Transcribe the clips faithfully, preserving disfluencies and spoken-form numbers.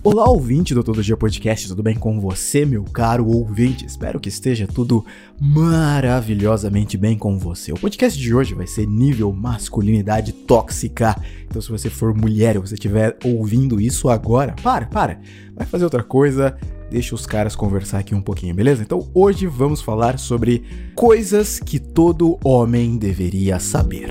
Olá, ouvinte do Todo Dia Podcast, tudo bem com você, meu caro ouvinte? Espero que esteja tudo maravilhosamente bem com você. O podcast de hoje vai ser nível masculinidade tóxica. Então, se você for mulher e você estiver ouvindo isso agora, para, para, vai fazer outra coisa, deixa os caras conversar aqui um pouquinho, beleza? Então, hoje vamos falar sobre coisas que todo homem deveria saber.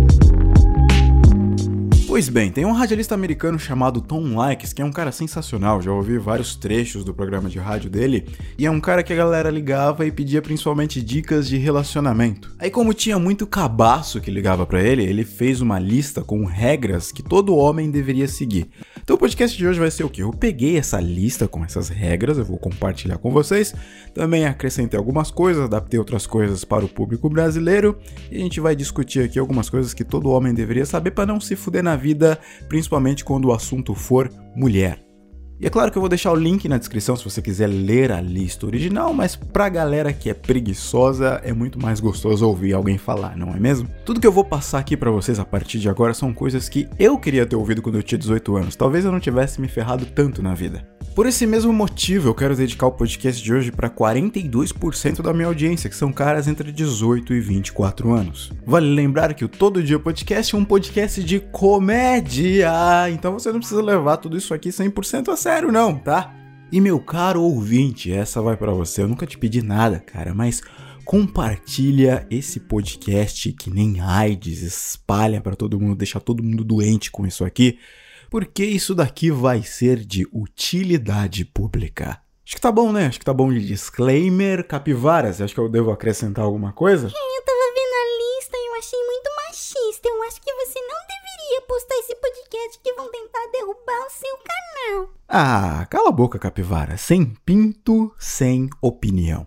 Pois bem, tem um radialista americano chamado Tom Likes, que é um cara sensacional, já ouvi vários trechos do programa de rádio dele, e é um cara que a galera ligava e pedia principalmente dicas de relacionamento. Aí, como tinha muito cabaço que ligava pra ele, ele fez uma lista com regras que todo homem deveria seguir. Então o podcast de hoje vai ser o quê? Eu peguei essa lista com essas regras, eu vou compartilhar com vocês, também acrescentei algumas coisas, adaptei outras coisas para o público brasileiro, e a gente vai discutir aqui algumas coisas que todo homem deveria saber para não se fuder na vida, principalmente quando o assunto for mulher. E é claro que eu vou deixar o link na descrição se você quiser ler a lista original, mas pra galera que é preguiçosa é muito mais gostoso ouvir alguém falar, não é mesmo? Tudo que eu vou passar aqui pra vocês a partir de agora são coisas que eu queria ter ouvido quando eu tinha dezoito anos, talvez eu não tivesse me ferrado tanto na vida. Por esse mesmo motivo, eu quero dedicar o podcast de hoje para quarenta e dois por cento da minha audiência, que são caras entre dezoito e vinte e quatro anos. Vale lembrar que o Todo Dia Podcast é um podcast de comédia, então você não precisa levar tudo isso aqui cem por cento a sério não, tá? E meu caro ouvinte, essa vai para você, eu nunca te pedi nada, cara, mas compartilha esse podcast que nem AIDS, espalha para todo mundo, deixa todo mundo doente com isso aqui, porque isso daqui vai ser de utilidade pública. Acho que tá bom, né? Acho que tá bom de disclaimer. Capivaras, acho que eu devo acrescentar alguma coisa? É, eu tava vendo a lista e eu achei muito machista. Eu acho que você não deveria postar esse podcast que vão tentar derrubar o seu canal. Ah, cala a boca, capivara. Sem pinto, sem opinião.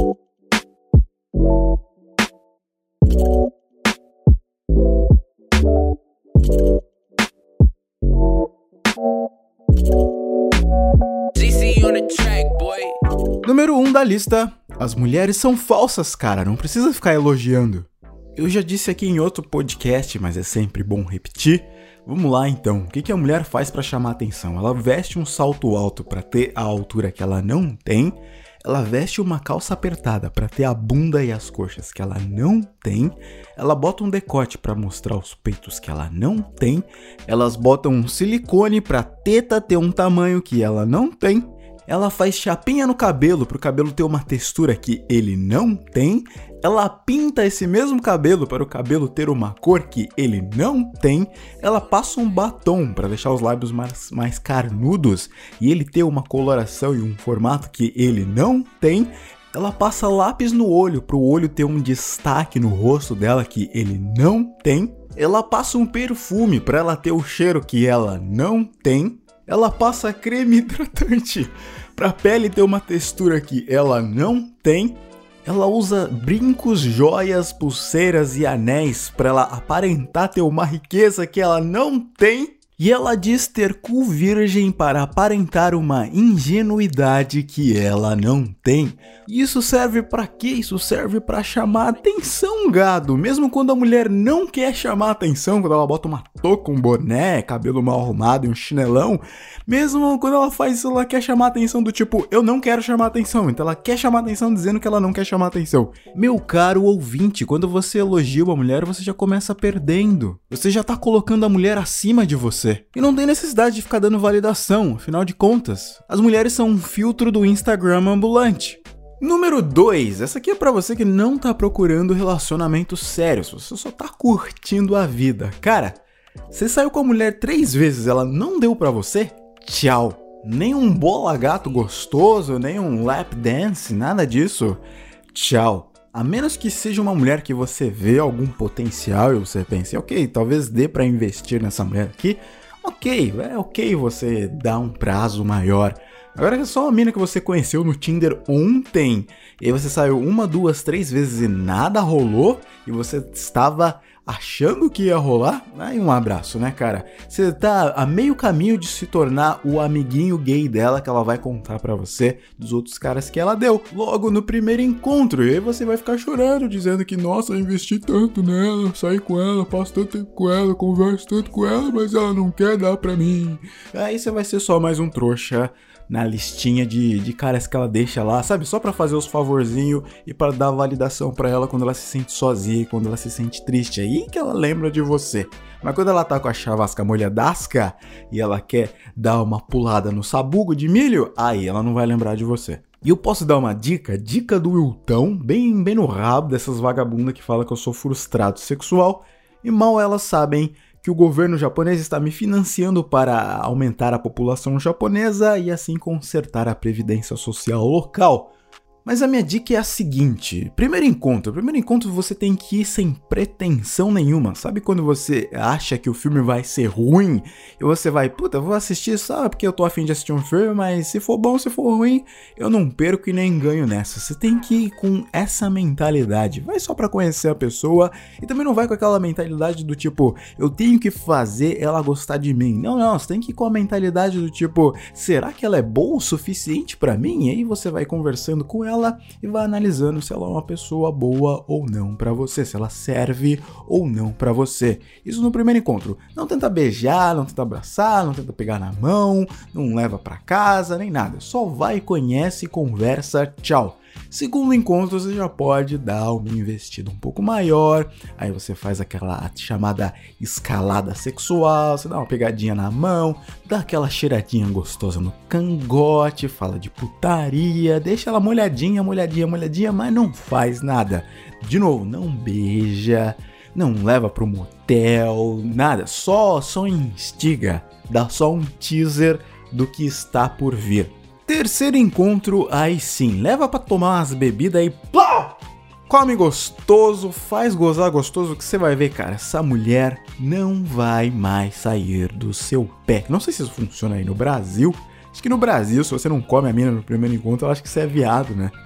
Número um um da lista, as mulheres são falsas, cara, não precisa ficar elogiando. Eu já disse aqui em outro podcast, mas é sempre bom repetir. Vamos lá então, o que que a mulher faz pra chamar atenção? Ela veste um salto alto pra ter a altura que ela não tem, ela veste uma calça apertada pra ter a bunda e as coxas que ela não tem, ela bota um decote pra mostrar os peitos que ela não tem, elas botam um silicone pra teta ter um tamanho que ela não tem, ela faz chapinha no cabelo pro cabelo ter uma textura que ele não tem, ela pinta esse mesmo cabelo para o cabelo ter uma cor que ele não tem, ela passa um batom para deixar os lábios mais, mais carnudos e ele ter uma coloração e um formato que ele não tem, ela passa lápis no olho para o olho ter um destaque no rosto dela que ele não tem, ela passa um perfume para ela ter o cheiro que ela não tem, ela passa creme hidratante para a pele ter uma textura que ela não tem. Ela usa brincos, joias, pulseiras e anéis para ela aparentar ter uma riqueza que ela não tem. E ela diz ter cu virgem para aparentar uma ingenuidade que ela não tem. E isso serve pra quê? Isso serve pra chamar atenção, gado. Mesmo quando a mulher não quer chamar atenção, quando ela bota uma touca, um boné, cabelo mal arrumado e um chinelão, mesmo quando ela faz isso, ela quer chamar atenção do tipo, eu não quero chamar atenção. Então ela quer chamar atenção dizendo que ela não quer chamar atenção. Meu caro ouvinte, quando você elogia uma mulher, você já começa perdendo. Você já tá colocando a mulher acima de você. E não tem necessidade de ficar dando validação, afinal de contas, as mulheres são um filtro do Instagram ambulante. Número dois, essa aqui é pra você que não tá procurando relacionamentos sérios, você só tá curtindo a vida. Cara, você saiu com a mulher três vezes, ela não deu pra você? Tchau. Nem um bola gato gostoso, nem um lap dance, nada disso. Tchau. A menos que seja uma mulher que você vê algum potencial e você pense, ok, talvez dê pra investir nessa mulher aqui, ok, é ok você dar um prazo maior. Agora é só uma mina que você conheceu no Tinder ontem, e aí você saiu uma, duas, três vezes e nada rolou, e você estava achando que ia rolar, aí um abraço, né, cara? Você tá a meio caminho de se tornar o amiguinho gay dela que ela vai contar pra você dos outros caras que ela deu logo no primeiro encontro. E aí você vai ficar chorando, dizendo que, nossa, eu investi tanto nela, saí com ela, passo tanto tempo com ela, converso tanto com ela, mas ela não quer dar pra mim. Aí você vai ser só mais um trouxa na listinha de, de caras que ela deixa lá, sabe? Só pra fazer os favorzinhos e pra dar validação pra ela quando ela se sente sozinha e quando ela se sente triste. Aí que ela lembra de você. Mas quando ela tá com a chavasca molhadasca e ela quer dar uma pulada no sabugo de milho, aí ela não vai lembrar de você. E eu posso dar uma dica? Dica do Wiltão, bem, bem no rabo dessas vagabundas que falam que eu sou frustrado sexual. E mal elas sabem que o governo japonês está me financiando para aumentar a população japonesa e assim consertar a previdência social local. Mas a minha dica é a seguinte: primeiro encontro, primeiro encontro você tem que ir sem pretensão nenhuma. Sabe quando você acha que o filme vai ser ruim e você vai, puta, vou assistir só porque eu tô a fim de assistir um filme, mas se for bom, se for ruim, eu não perco e nem ganho nessa. Você tem que ir com essa mentalidade. Vai só pra conhecer a pessoa e também não vai com aquela mentalidade do tipo, eu tenho que fazer ela gostar de mim. Não, não, você tem que ir com a mentalidade do tipo, será que ela é boa o suficiente pra mim? E aí você vai conversando com ela e vai analisando se ela é uma pessoa boa ou não pra você, se ela serve ou não pra você. Isso no primeiro encontro. Não tenta beijar, não tenta abraçar, não tenta pegar na mão, não leva pra casa, nem nada. Só vai, conhece, conversa, tchau. Segundo encontro, você já pode dar uma investida um pouco maior, aí você faz aquela chamada escalada sexual, você dá uma pegadinha na mão, dá aquela cheiradinha gostosa no cangote, fala de putaria, deixa ela molhadinha, molhadinha, molhadinha, mas não faz nada. De novo, não beija, não leva pro motel, nada, só, só instiga, dá só um teaser do que está por vir. Terceiro encontro, aí sim, leva pra tomar umas bebidas e plá! Come gostoso, faz gozar gostoso que você vai ver, cara, essa mulher não vai mais sair do seu pé. Não sei se isso funciona aí no Brasil. Acho que no Brasil, se você não come a mina no primeiro encontro, eu acho que você é viado, né?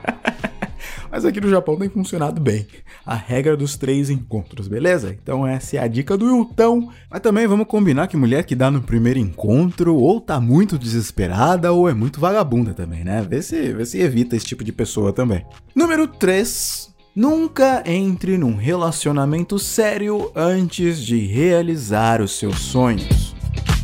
Mas aqui no Japão tem funcionado bem. A regra dos três encontros, beleza? Então essa é a dica do Wiltão. Mas também vamos combinar que mulher que dá no primeiro encontro ou tá muito desesperada ou é muito vagabunda também, né? Vê se, vê se evita esse tipo de pessoa também. Número três. Nunca entre num relacionamento sério antes de realizar os seus sonhos.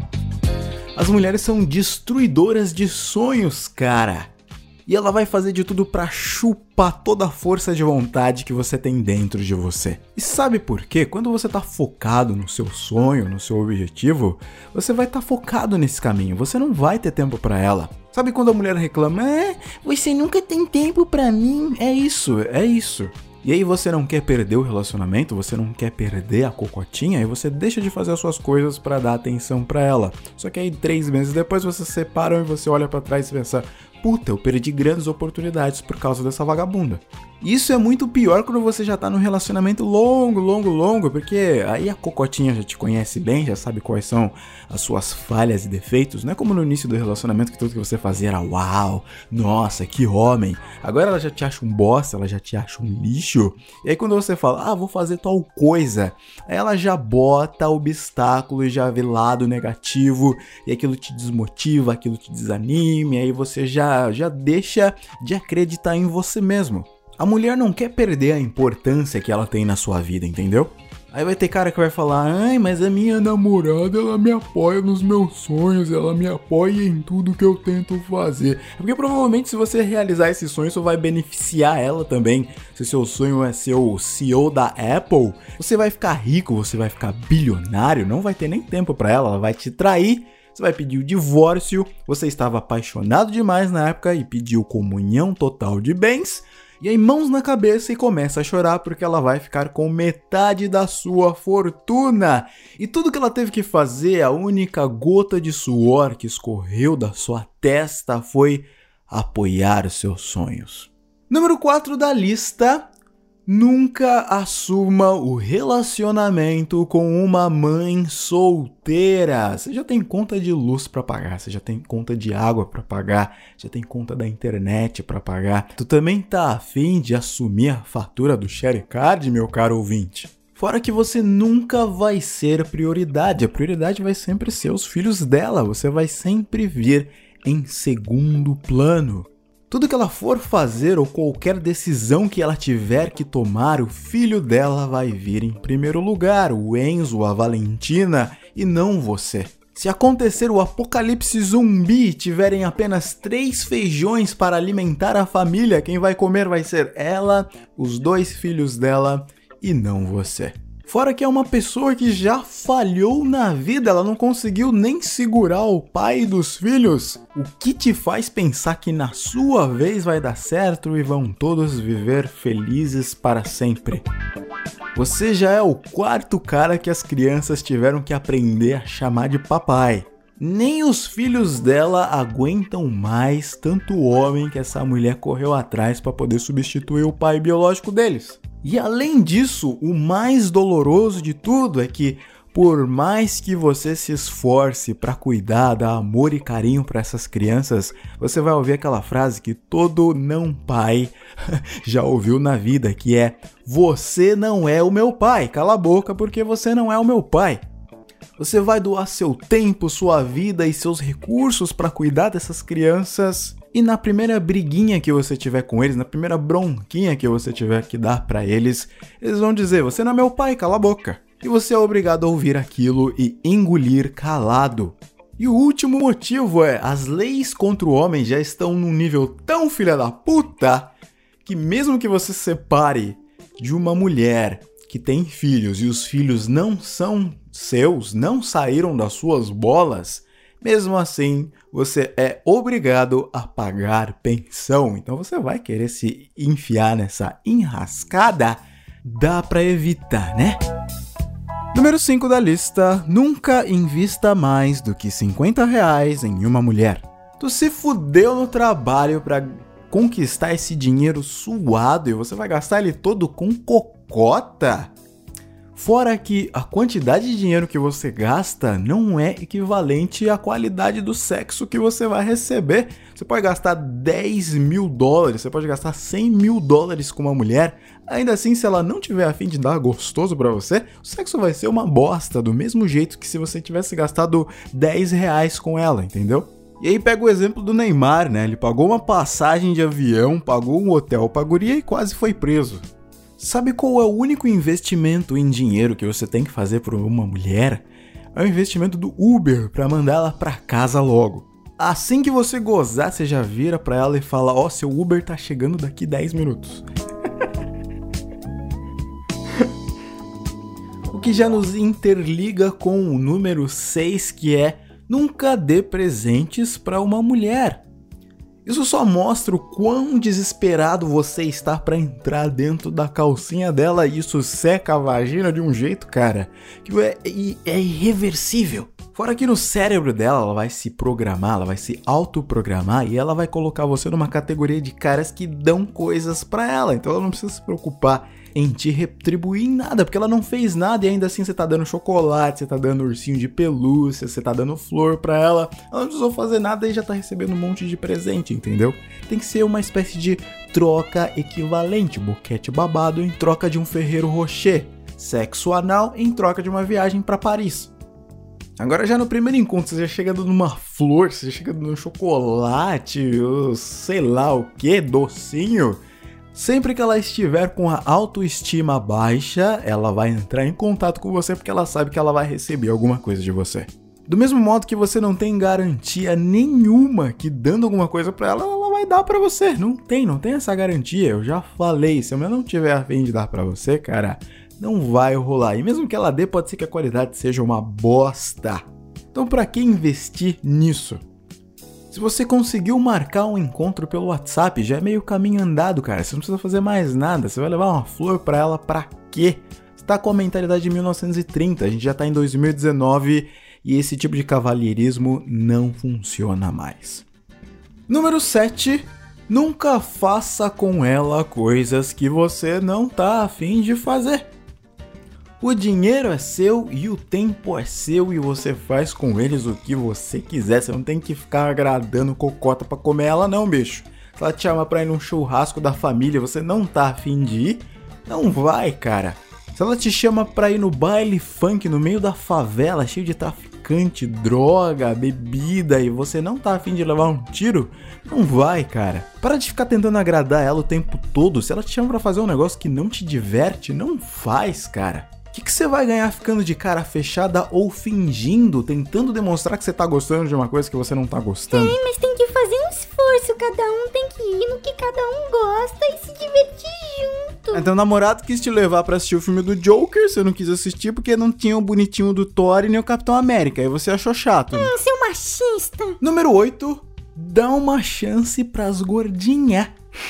As mulheres são destruidoras de sonhos, cara. E ela vai fazer de tudo pra chupar toda a força de vontade que você tem dentro de você. E sabe por quê? Quando você tá focado no seu sonho, no seu objetivo, você vai estar tá focado nesse caminho, você não vai ter tempo pra ela. Sabe quando a mulher reclama, é, você nunca tem tempo pra mim? É isso, é isso. E aí você não quer perder o relacionamento, você não quer perder a cocotinha, e você deixa de fazer as suas coisas pra dar atenção pra ela. Só que aí três meses depois você se separam e você olha pra trás e pensa, puta, eu perdi grandes oportunidades por causa dessa vagabunda. Isso é muito pior quando você já tá num relacionamento longo, longo, longo, porque aí a cocotinha já te conhece bem, já sabe quais são as suas falhas e defeitos. Não é como no início do relacionamento que tudo que você fazia era uau, nossa, que homem. Agora ela já te acha um bosta, ela já te acha um lixo. E aí quando você fala, ah, vou fazer tal coisa, aí ela já bota obstáculo e já vê lado negativo, e aquilo te desmotiva, aquilo te desanima, e aí você já, já deixa de acreditar em você mesmo. A mulher não quer perder a importância que ela tem na sua vida, entendeu? Aí vai ter cara que vai falar, ai, mas a minha namorada, ela me apoia nos meus sonhos, ela me apoia em tudo que eu tento fazer. Porque provavelmente se você realizar esse sonho, isso vai beneficiar ela também. Se seu sonho é ser o C E O da Apple, você vai ficar rico, você vai ficar bilionário, não vai ter nem tempo pra ela, ela vai te trair. Você vai pedir o divórcio, você estava apaixonado demais na época e pediu comunhão total de bens. E aí mãos na cabeça e começa a chorar porque ela vai ficar com metade da sua fortuna. E tudo que ela teve que fazer, a única gota de suor que escorreu da sua testa foi apoiar os seus sonhos. Número quatro da lista. Nunca assuma o relacionamento com uma mãe solteira. Você já tem conta de luz pra pagar, você já tem conta de água pra pagar, já tem conta da internet pra pagar. Tu também tá afim de assumir a fatura do Sharecard, meu caro ouvinte? Fora que você nunca vai ser prioridade, a prioridade vai sempre ser os filhos dela, você vai sempre vir em segundo plano. Tudo que ela for fazer ou qualquer decisão que ela tiver que tomar, o filho dela vai vir em primeiro lugar, o Enzo, a Valentina e não você. Se acontecer o apocalipse zumbi e tiverem apenas três feijões para alimentar a família, quem vai comer vai ser ela, os dois filhos dela e não você. Fora que é uma pessoa que já falhou na vida, ela não conseguiu nem segurar o pai dos filhos. O que te faz pensar que na sua vez vai dar certo e vão todos viver felizes para sempre? Você já é o quarto cara que as crianças tiveram que aprender a chamar de papai. Nem os filhos dela aguentam mais tanto homem que essa mulher correu atrás para poder substituir o pai biológico deles. E além disso, o mais doloroso de tudo é que, por mais que você se esforce para cuidar, dar amor e carinho para essas crianças, você vai ouvir aquela frase que todo não pai já ouviu na vida, que é: você não é o meu pai, cala a boca porque você não é o meu pai. Você vai doar seu tempo, sua vida e seus recursos para cuidar dessas crianças. E na primeira briguinha que você tiver com eles, na primeira bronquinha que você tiver que dar para eles, eles vão dizer: você não é meu pai, cala a boca. E você é obrigado a ouvir aquilo e engolir calado. E o último motivo é: as leis contra o homem já estão num nível tão filha da puta que mesmo que você se separe de uma mulher que tem filhos e os filhos não são seus, não saíram das suas bolas, mesmo assim você é obrigado a pagar pensão. Então você vai querer se enfiar nessa enrascada? Dá pra evitar, né? Número cinco da lista: nunca invista mais do que cinquenta reais em uma mulher. Tu se fudeu no trabalho pra conquistar esse dinheiro suado e você vai gastar ele todo com cocota? Fora que a quantidade de dinheiro que você gasta não é equivalente à qualidade do sexo que você vai receber. Você pode gastar dez mil dólares, você pode gastar cem mil dólares com uma mulher. Ainda assim, se ela não tiver a fim de dar gostoso pra você, o sexo vai ser uma bosta, do mesmo jeito que se você tivesse gastado dez reais com ela, entendeu? E aí pega o exemplo do Neymar, né? Ele pagou uma passagem de avião, pagou um hotel pra guria e quase foi preso. Sabe qual é o único investimento em dinheiro que você tem que fazer por uma mulher? É o investimento do Uber pra mandar ela pra casa logo. Assim que você gozar, você já vira pra ela e fala: ó, seu Uber tá chegando daqui dez minutos. O que já nos interliga com o número seis, que é: nunca dê presentes pra uma mulher. Isso só mostra o quão desesperado você está para entrar dentro da calcinha dela, e isso seca a vagina de um jeito, cara, que é, é irreversível. Fora que no cérebro dela, ela vai se programar, ela vai se autoprogramar e ela vai colocar você numa categoria de caras que dão coisas para ela. Então ela não precisa se preocupar em te retribuir em nada, porque ela não fez nada e ainda assim você tá dando chocolate, você tá dando ursinho de pelúcia, você tá dando flor pra ela. Ela não precisou fazer nada e já tá recebendo um monte de presente, entendeu? Tem que ser uma espécie de troca equivalente, boquete babado em troca de um Ferrero Rocher, sexo anal em troca de uma viagem pra Paris. Agora já no primeiro encontro você já chega dando uma flor, você já chega dando um chocolate, sei lá o que, docinho. Sempre que ela estiver com a autoestima baixa, ela vai entrar em contato com você porque ela sabe que ela vai receber alguma coisa de você. Do mesmo modo que você não tem garantia nenhuma que dando alguma coisa pra ela, ela vai dar pra você. Não tem, não tem essa garantia. Eu já falei, se a mulher não tiver a fim de dar pra você, cara, não vai rolar. E mesmo que ela dê, pode ser que a qualidade seja uma bosta. Então pra que investir nisso? Se você conseguiu marcar um encontro pelo WhatsApp, já é meio caminho andado, cara. Você não precisa fazer mais nada. Você vai levar uma flor pra ela pra quê? Você tá com a mentalidade de mil novecentos e trinta, a gente já tá em dois mil e dezenove e esse tipo de cavalheirismo não funciona mais. Número sete. Nunca faça com ela coisas que você não tá a fim de fazer. O dinheiro é seu e o tempo é seu e você faz com eles o que você quiser. Você não tem que ficar agradando cocota pra comer ela não, bicho. Se ela te chama pra ir num churrasco da família, você não tá afim de ir, não vai, cara. Se ela te chama pra ir no baile funk no meio da favela, cheio de traficante, droga, bebida, e você não tá afim de levar um tiro, não vai, cara. Para de ficar tentando agradar ela o tempo todo. Se ela te chama pra fazer um negócio que não te diverte, não faz, cara. O que, que você vai ganhar ficando de cara fechada ou fingindo, tentando demonstrar que você tá gostando de uma coisa que você não tá gostando? É, mas tem que fazer um esforço, cada um tem que ir no que cada um gosta e se divertir junto. Então o namorado quis te levar pra assistir o filme do Joker, você não quis assistir porque não tinha o bonitinho do Thor e nem o Capitão América, aí você achou chato. Né? Hum, seu machista. Número oito, dá uma chance pras gordinhas.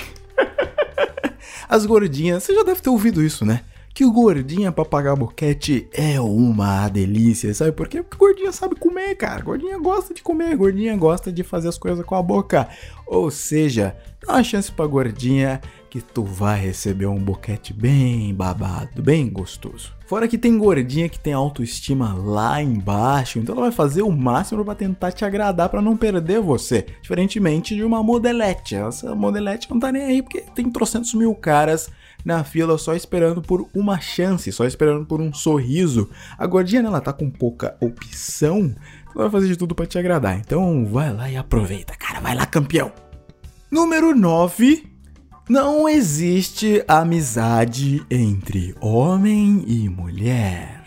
As gordinhas, você já deve ter ouvido isso, né? Que o gordinha pra pagar boquete é uma delícia, sabe por quê? Porque gordinha sabe comer, cara. Gordinha gosta de comer, gordinha gosta de fazer as coisas com a boca. Ou seja, dá uma chance pra gordinha que tu vai receber um boquete bem babado, bem gostoso. Fora que tem gordinha que tem autoestima lá embaixo, então ela vai fazer o máximo pra tentar te agradar, pra não perder você. Diferentemente de uma modelete. Essa modelete não tá nem aí porque tem trocentos mil caras na fila só esperando por uma chance, só esperando por um sorriso. A gordinha, ela tá com pouca opção, ela vai fazer de tudo pra te agradar. Então vai lá e aproveita, cara, vai lá, campeão. Número nove. Não existe amizade entre homem e mulher.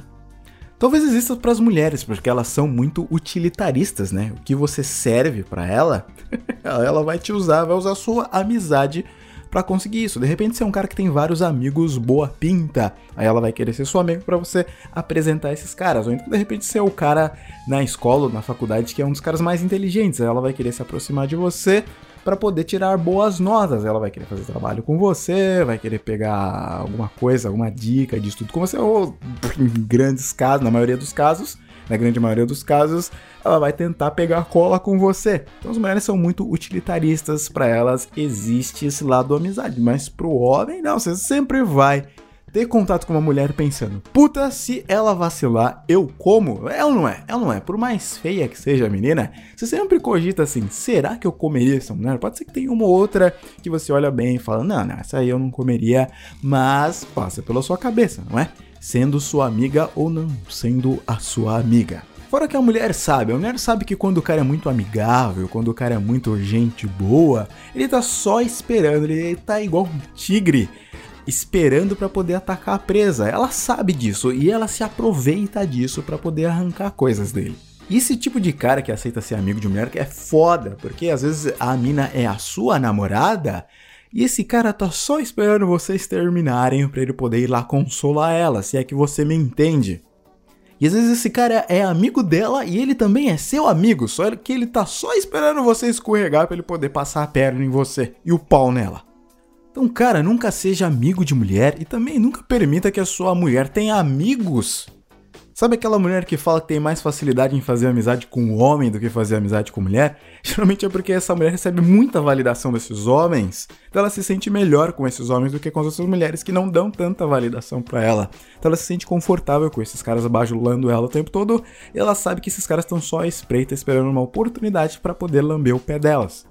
Talvez exista para as mulheres, porque elas são muito utilitaristas, né? O que você serve para ela, ela vai te usar, vai usar a sua amizade pra conseguir isso. De repente você é um cara que tem vários amigos boa pinta, aí ela vai querer ser seu amigo pra você apresentar esses caras. Ou então de repente você é o cara na escola ou na faculdade que é um dos caras mais inteligentes, aí ela vai querer se aproximar de você pra poder tirar boas notas. Ela vai querer fazer trabalho com você, vai querer pegar alguma coisa, alguma dica de estudo com você, ou em grandes casos, na maioria dos casos, na grande maioria dos casos, ela vai tentar pegar cola com você. Então as mulheres são muito utilitaristas, pra elas existe esse lado da amizade, mas pro homem não, você sempre vai ter contato com uma mulher pensando, puta, se ela vacilar, eu como? Ela não é, ela não é, por mais feia que seja a menina, você sempre cogita assim, será que eu comeria essa mulher? Pode ser que tenha uma ou outra que você olha bem e fala, não, não, essa aí eu não comeria, mas passa pela sua cabeça, não é? Sendo sua amiga ou não sendo a sua amiga. Fora que a mulher sabe, a mulher sabe que quando o cara é muito amigável, quando o cara é muito gente boa, ele tá só esperando, ele tá igual um tigre, esperando pra poder atacar a presa. Ela sabe disso e ela se aproveita disso pra poder arrancar coisas dele. E esse tipo de cara que aceita ser amigo de mulher que é foda, porque às vezes a mina é a sua namorada e esse cara tá só esperando vocês terminarem pra ele poder ir lá consolar ela, se é que você me entende. E às vezes esse cara é amigo dela e ele também é seu amigo, só que ele tá só esperando você escorregar pra ele poder passar a perna em você e o pau nela. Então, cara, nunca seja amigo de mulher e também nunca permita que a sua mulher tenha amigos. Sabe aquela mulher que fala que tem mais facilidade em fazer amizade com homem do que fazer amizade com mulher? Geralmente é porque essa mulher recebe muita validação desses homens, então ela se sente melhor com esses homens do que com as outras mulheres que não dão tanta validação pra ela. Então ela se sente confortável com esses caras bajulando ela o tempo todo e ela sabe que esses caras estão só à espreita esperando uma oportunidade pra poder lamber o pé delas.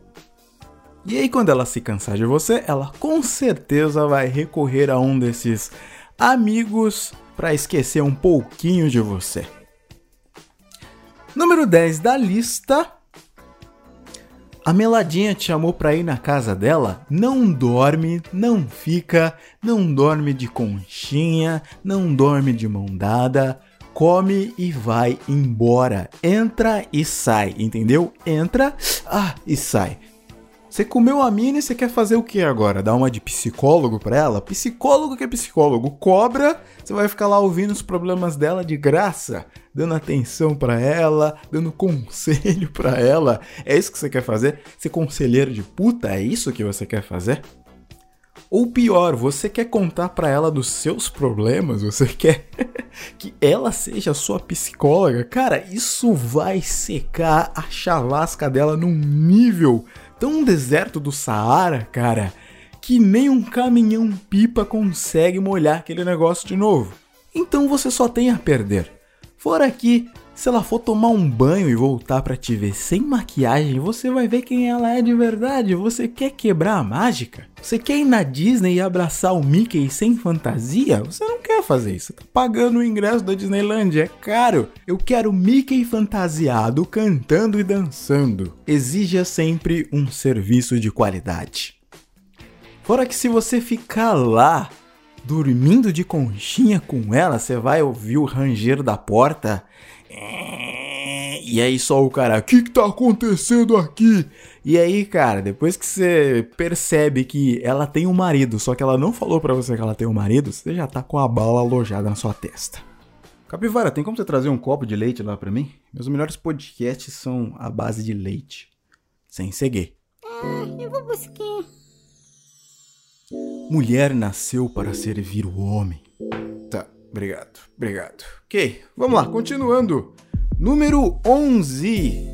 E aí quando ela se cansar de você, ela com certeza vai recorrer a um desses amigos para esquecer um pouquinho de você. Número dez da lista. A Meladinha te chamou pra ir na casa dela? Não dorme, não fica, não dorme de conchinha, não dorme de mão dada, come e vai embora. Entra e sai, entendeu? Entra, ah, e sai. Você comeu a mina e você quer fazer o que agora? Dar uma de psicólogo pra ela? Psicólogo que é psicólogo. Cobra, você vai ficar lá ouvindo os problemas dela de graça, dando atenção pra ela, dando conselho pra ela. É isso que você quer fazer? Ser conselheiro de puta? É isso que você quer fazer? Ou pior, você quer contar pra ela dos seus problemas? Você quer que ela seja a sua psicóloga? Cara, isso vai secar a chavasca dela num nível tão deserto do Saara, cara, que nem um caminhão-pipa consegue molhar aquele negócio de novo. Então você só tem a perder. Fora que, Se ela for tomar um banho e voltar pra te ver sem maquiagem, você vai ver quem ela é de verdade. Você quer quebrar a mágica? Você quer ir na Disney e abraçar o Mickey sem fantasia? Você não quer fazer isso. Você tá pagando o ingresso da Disneyland, é caro. Eu quero Mickey fantasiado, cantando e dançando. Exija sempre um serviço de qualidade. Fora que se você ficar lá, dormindo de conchinha com ela, você vai ouvir o ranger da porta. E aí só o cara, o que que tá acontecendo aqui? E aí, cara, depois que você percebe que ela tem um marido, só que ela não falou pra você que ela tem um marido, você já tá com a bala alojada na sua testa. Capivara, tem como você trazer um copo de leite lá pra mim? Meus melhores podcasts são à base de leite. Sem seguir. Ah, eu vou buscar. Mulher nasceu para servir o homem. Tá, obrigado, obrigado. Ok, vamos lá, continuando. Número onze.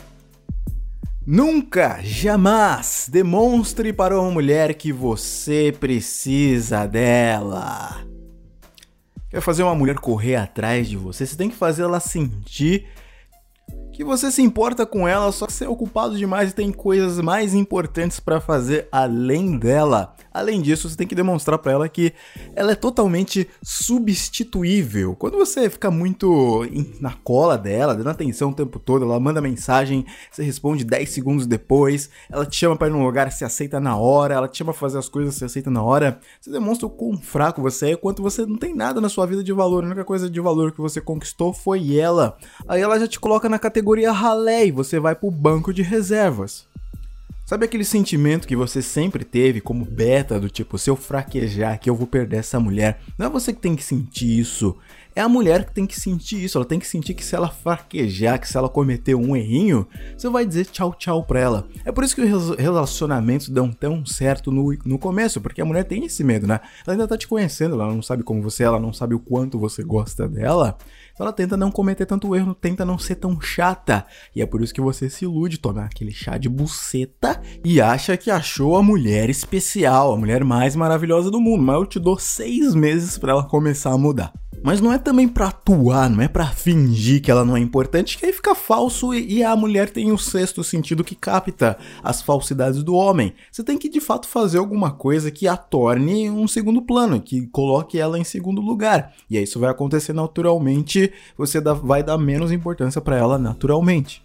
Nunca, jamais demonstre para uma mulher que você precisa dela. Quer fazer uma mulher correr atrás de você? Você tem que fazer ela sentir que você se importa com ela, só que você é ocupado demais e tem coisas mais importantes pra fazer além dela. Além disso, você tem que demonstrar pra ela que ela é totalmente substituível. Quando você fica muito na cola dela, dando atenção o tempo todo, ela manda mensagem, você responde dez segundos depois, ela te chama pra ir num lugar, você aceita na hora, ela te chama pra fazer as coisas, você aceita na hora, você demonstra o quão fraco você é, quanto você não tem nada na sua vida de valor. A única coisa de valor que você conquistou foi ela. Aí ela já te coloca na categoria ralé e você vai pro banco de reservas. Sabe aquele sentimento que você sempre teve como beta, do tipo, se eu fraquejar aqui eu vou perder essa mulher? Não é você que tem que sentir isso, é a mulher que tem que sentir isso. Ela tem que sentir que se ela fraquejar, que se ela cometer um errinho, você vai dizer tchau tchau pra ela. É por isso que os relacionamentos dão tão certo no, no começo, porque a mulher tem esse medo, né? Ela ainda tá te conhecendo, ela não sabe como você é, ela não sabe o quanto você gosta dela. Então ela tenta não cometer tanto erro, tenta não ser tão chata. E é por isso que você se ilude, toma aquele chá de buceta e acha que achou a mulher especial, a mulher mais maravilhosa do mundo. Mas eu te dou seis meses pra ela começar a mudar. Mas não é também pra atuar, não é pra fingir que ela não é importante, que aí fica falso e, e a mulher tem o sexto sentido que capta as falsidades do homem. Você tem que de fato fazer alguma coisa que a torne um segundo plano, que coloque ela em segundo lugar. E aí isso vai acontecer naturalmente, você dá, vai dar menos importância pra ela naturalmente.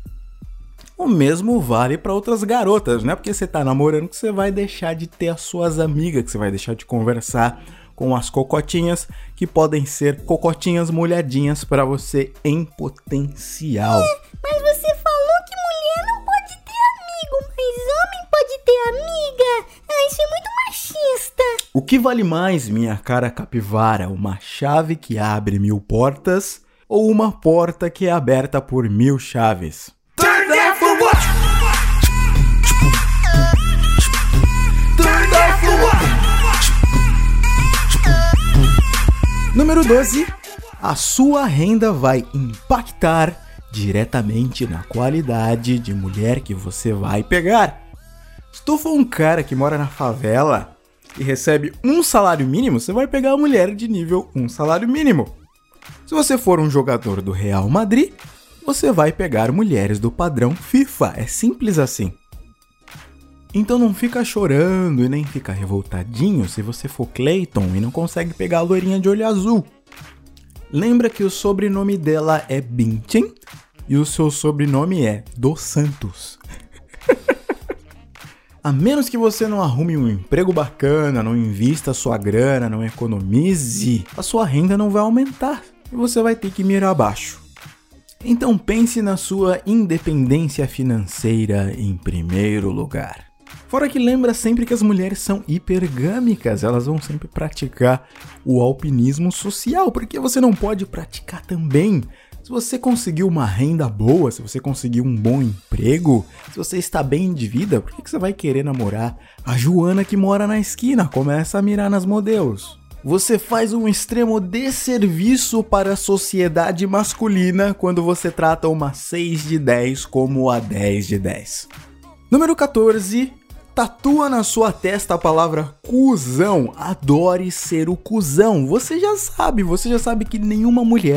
O mesmo vale para outras garotas, não é porque você tá namorando que você vai deixar de ter as suas amigas, que você vai deixar de conversar com as cocotinhas, que podem ser cocotinhas molhadinhas para você em potencial. É, mas você falou que mulher não pode ter amigo, mas homem pode ter amiga. Ah, isso é muito machista. O que vale mais, minha cara capivara? Uma chave que abre mil portas ou uma porta que é aberta por mil chaves? Turn down for what? Turn down for what? Número doze. A sua renda vai impactar diretamente na qualidade de mulher que você vai pegar. Se tu for um cara que mora na favela e recebe um salário mínimo, você vai pegar a mulher de nível um salário mínimo. Se você for um jogador do Real Madrid, você vai pegar mulheres do padrão FIFA. É simples assim. Então não fica chorando e nem fica revoltadinho se você for Clayton e não consegue pegar a loirinha de olho azul. Lembra que o sobrenome dela é Bintin e o seu sobrenome é Dos Santos. A menos que você não arrume um emprego bacana, não invista sua grana, não economize, a sua renda não vai aumentar e você vai ter que mirar abaixo. Então pense na sua independência financeira em primeiro lugar. Fora que lembra sempre que as mulheres são hipergâmicas, elas vão sempre praticar o alpinismo social, porque você não pode praticar também. Se você conseguiu uma renda boa, se você conseguiu um bom emprego, se você está bem de vida, por que você vai querer namorar a Joana que mora na esquina? Começa a mirar nas modelos. Você faz um extremo desserviço para a sociedade masculina quando você trata uma seis de dez como a dez de dez. Número quatorze. Tatua na sua testa a palavra cuzão. Adore ser o cuzão. Você já sabe, você já sabe que nenhuma mulher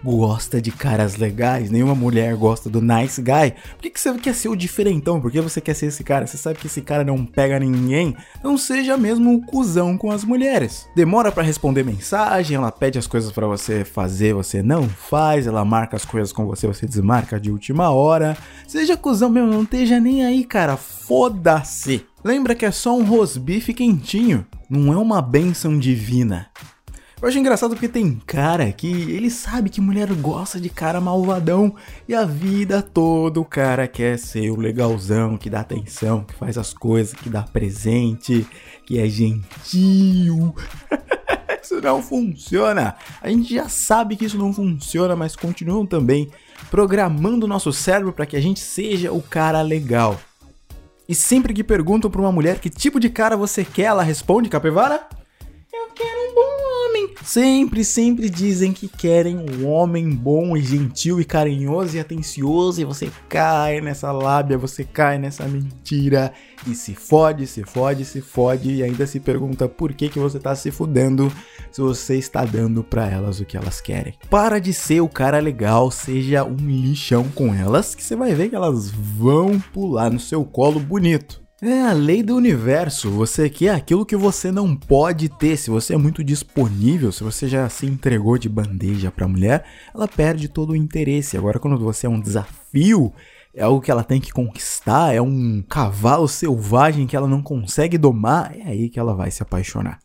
gosta de caras legais, nenhuma mulher gosta do nice guy. Por que, que você quer ser o diferentão? Por que você quer ser esse cara? Você sabe que esse cara não pega ninguém? Não seja mesmo um cuzão com as mulheres. Demora pra responder mensagem, ela pede as coisas pra você fazer, você não faz, ela marca as coisas com você, você desmarca de última hora. Seja cuzão mesmo, não esteja nem aí, cara, foda-se. Lembra que é só um rosbife quentinho, não é uma bênção divina. Eu acho engraçado porque tem cara que ele sabe que mulher gosta de cara malvadão e a vida toda o cara quer ser o legalzão, que dá atenção, que faz as coisas, que dá presente, que é gentil. Isso não funciona. A gente já sabe que isso não funciona, mas continuam também programando o nosso cérebro para que a gente seja o cara legal. E sempre que perguntam pra uma mulher que tipo de cara você quer, ela responde, capivara? Eu quero um bom homem. Sempre, sempre dizem que querem um homem bom e gentil e carinhoso e atencioso. E você cai nessa lábia, você cai nessa mentira. E se fode, se fode, se fode. E ainda se pergunta por que, que você tá se fudendo se você está dando pra elas o que elas querem. Para de ser o cara legal, seja um lixão com elas, que você vai ver que elas vão pular no seu colo bonito. É a lei do universo, você quer aquilo que você não pode ter. Se você é muito disponível, se você já se entregou de bandeja pra mulher, ela perde todo o interesse. Agora quando você é um desafio, é algo que ela tem que conquistar, é um cavalo selvagem que ela não consegue domar, é aí que ela vai se apaixonar.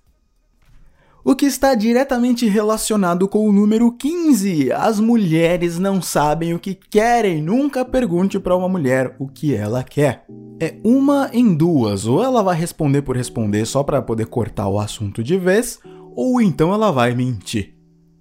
O que está diretamente relacionado com o número quinze. As mulheres não sabem o que querem. Nunca pergunte para uma mulher o que ela quer. É uma em duas. Ou ela vai responder por responder só para poder cortar o assunto de vez, ou então ela vai mentir.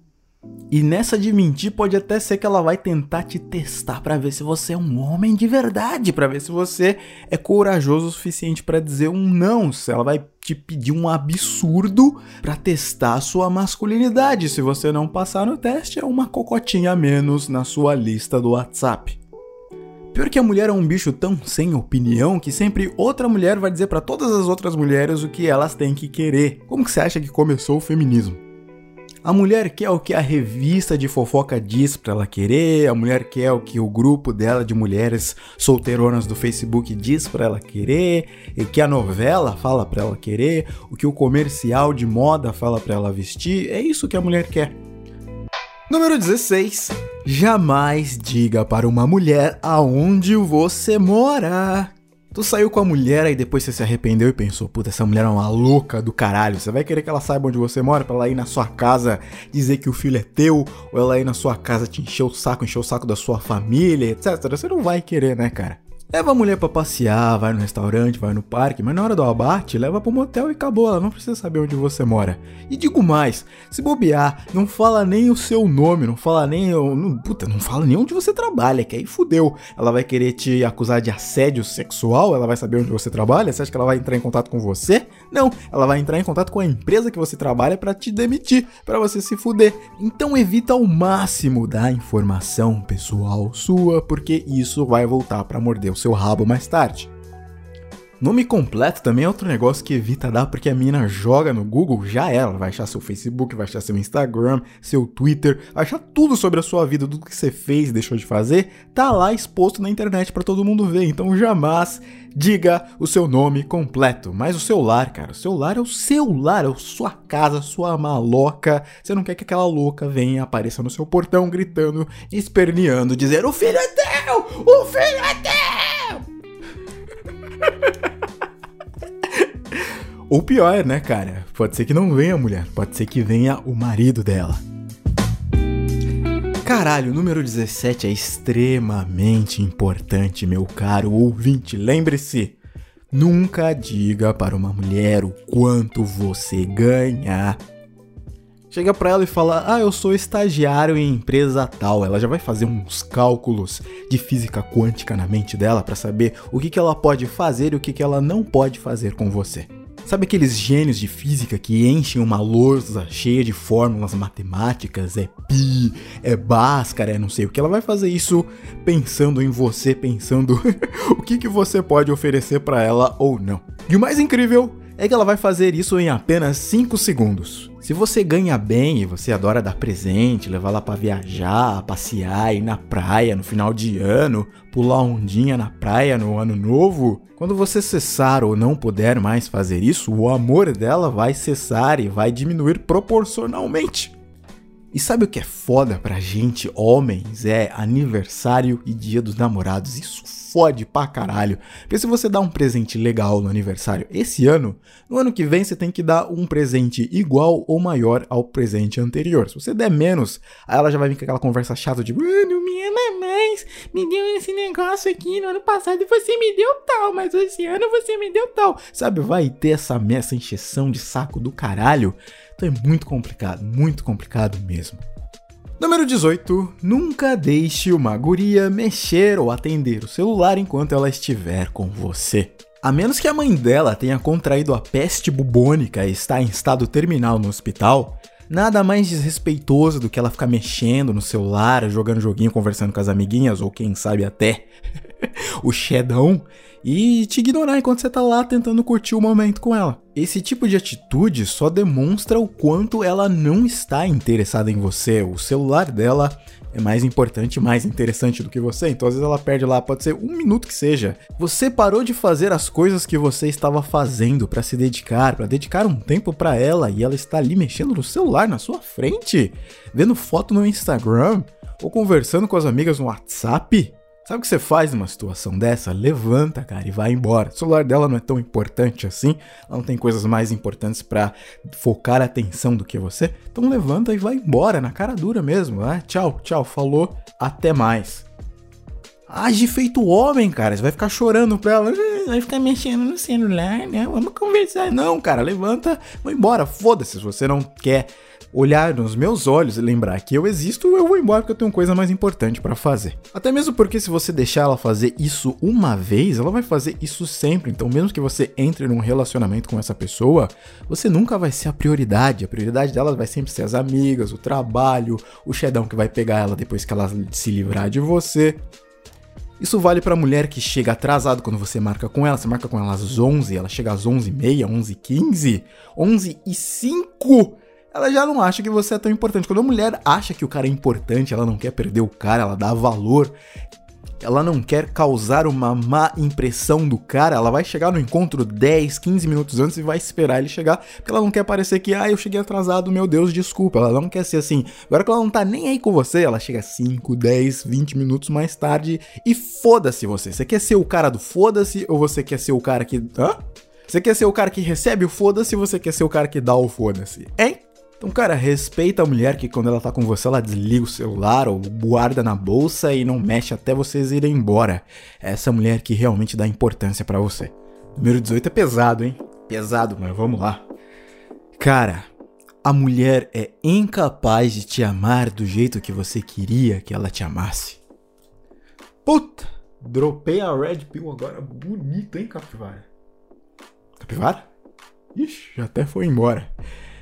E nessa de mentir pode até ser que ela vai tentar te testar para ver se você é um homem de verdade, para ver se você é corajoso o suficiente para dizer um não, se ela vai te pedir um absurdo para testar a sua masculinidade. Se você não passar no teste, é uma cocotinha a menos na sua lista do WhatsApp. Pior que a mulher é um bicho tão sem opinião que sempre outra mulher vai dizer para todas as outras mulheres o que elas têm que querer. Como que você acha que começou o feminismo? A mulher quer o que a revista de fofoca diz pra ela querer, a mulher quer o que o grupo dela de mulheres solteironas do Facebook diz pra ela querer, e o que a novela fala pra ela querer, o que o comercial de moda fala pra ela vestir, é isso que a mulher quer. Número dezesseis. Jamais diga para uma mulher aonde você mora. Tu saiu com a mulher e depois você se arrependeu e pensou, puta, essa mulher é uma louca do caralho. Você vai querer que ela saiba onde você mora pra ela ir na sua casa dizer que o filho é teu, ou ela ir na sua casa te encher o saco, encher o saco da sua família, etcétera. Você não vai querer, né, cara? Leva a mulher pra passear, vai no restaurante, vai no parque, mas na hora do abate, leva pro motel e acabou, ela não precisa saber onde você mora. E digo mais, se bobear, não fala nem o seu nome, não fala nem, não, puta, não fala nem onde você trabalha, que aí fudeu. Ela vai querer te acusar de assédio sexual, ela vai saber onde você trabalha, você acha que ela vai entrar em contato com você? Não, ela vai entrar em contato com a empresa que você trabalha pra te demitir, pra você se fuder. Então evita ao máximo dar informação pessoal sua, porque isso vai voltar pra morder o seu rabo mais tarde. Nome completo também é outro negócio que evita dar, porque a mina joga no Google, já era, ela vai achar seu Facebook, vai achar seu Instagram, seu Twitter, vai achar tudo sobre a sua vida, tudo que você fez, deixou de fazer, tá lá exposto na internet pra todo mundo ver, então jamais diga o seu nome completo. Mas o seu lar, cara, o seu lar é o seu lar, é a sua casa, sua maloca, você não quer que aquela louca venha, apareça no seu portão gritando, esperneando, dizer, o filho é teu, o filho é teu! Ou pior, né, cara? Pode ser que não venha a mulher, pode ser que venha o marido dela. Caralho, o número dezessete é extremamente importante, meu caro ouvinte. Lembre-se, nunca diga para uma mulher o quanto você ganha. Chega pra ela e fala, ah, eu sou estagiário em empresa tal. Ela já vai fazer uns cálculos de física quântica na mente dela pra saber o que, que ela pode fazer e o que, que ela não pode fazer com você. Sabe aqueles gênios de física que enchem uma lousa cheia de fórmulas matemáticas? É pi, é bhaskara, é não sei o que. Ela vai fazer isso pensando em você, pensando o que, que você pode oferecer pra ela ou não. E o mais incrível é que ela vai fazer isso em apenas cinco segundos. Se você ganha bem e você adora dar presente, levar ela pra viajar, passear, ir na praia no final de ano, pular ondinha na praia no ano novo, quando você cessar ou não puder mais fazer isso, o amor dela vai cessar e vai diminuir proporcionalmente. E sabe o que é foda pra gente, homens? É aniversário e dia dos namorados. Isso fode pra caralho. Porque se você dá um presente legal no aniversário esse ano, no ano que vem você tem que dar um presente igual ou maior ao presente anterior. Se você der menos, aí ela já vai vir com aquela conversa chata de mano, me ama mais, me deu esse negócio aqui no ano passado e você me deu tal, mas esse ano você me deu tal. Sabe, vai ter essa, essa encheção de saco do caralho. Então é muito complicado, muito complicado mesmo. Número dezoito. Nunca deixe uma guria mexer ou atender o celular enquanto ela estiver com você. A menos que a mãe dela tenha contraído a peste bubônica e está em estado terminal no hospital, nada mais desrespeitoso do que ela ficar mexendo no celular, jogando joguinho, conversando com as amiguinhas, ou quem sabe até o xedão, e te ignorar enquanto você tá lá tentando curtir o momento com ela. Esse tipo de atitude só demonstra o quanto ela não está interessada em você. O celular dela é mais importante, mais interessante do que você, então às vezes ela perde lá, pode ser um minuto que seja. Você parou de fazer as coisas que você estava fazendo para se dedicar, para dedicar um tempo para ela, e ela está ali mexendo no celular na sua frente, vendo foto no Instagram, ou conversando com as amigas no WhatsApp. Sabe o que você faz numa situação dessa? Levanta, cara, e vai embora. O celular dela não é tão importante assim, ela não tem coisas mais importantes pra focar a atenção do que você. Então levanta e vai embora, na cara dura mesmo. Ah, tchau, tchau, falou, até mais. Age feito homem, cara, você vai ficar chorando pra ela, vai ficar mexendo no celular, né? Vamos conversar. Não, cara, levanta, vai embora, foda-se, se você não quer olhar nos meus olhos e lembrar que eu existo, eu vou embora porque eu tenho coisa mais importante pra fazer. Até mesmo porque se você deixar ela fazer isso uma vez, ela vai fazer isso sempre. Então mesmo que você entre num relacionamento com essa pessoa, você nunca vai ser a prioridade. A prioridade dela vai sempre ser as amigas, o trabalho, o xedão que vai pegar ela depois que ela se livrar de você. Isso vale pra mulher que chega atrasado quando você marca com ela. Você marca com ela às onze, ela chega às onze e meia, onze e quinze, onze e cinco. Ela já não acha que você é tão importante. Quando a mulher acha que o cara é importante, ela não quer perder o cara, ela dá valor, ela não quer causar uma má impressão do cara, ela vai chegar no encontro dez, quinze minutos antes e vai esperar ele chegar, porque ela não quer parecer que, ah, eu cheguei atrasado, meu Deus, desculpa. Ela não quer ser assim. Agora que ela não tá nem aí com você, ela chega cinco, dez, vinte minutos mais tarde e foda-se você. Você quer ser o cara do foda-se ou você quer ser o cara que... Hã? Você quer ser o cara que recebe o foda-se ou você quer ser o cara que dá o foda-se? Hein? Então, cara, respeita a mulher que quando ela tá com você, ela desliga o celular ou guarda na bolsa e não mexe até vocês irem embora. É essa mulher que realmente dá importância pra você. Número dezoito é pesado, hein? Pesado, mas vamos lá. Cara, a mulher é incapaz de te amar do jeito que você queria que ela te amasse. Puta, dropei a Red Pill agora bonito, hein, Capivara? Capivara? Ixi, já até foi embora.